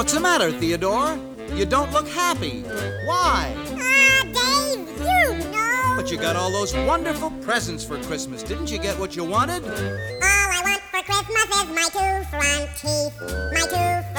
What's the matter, Theodore? You don't look happy. Why? Dave, you know. But you got all those wonderful presents for Christmas. Didn't you get what you wanted? All I want for Christmas is my two front teeth. My two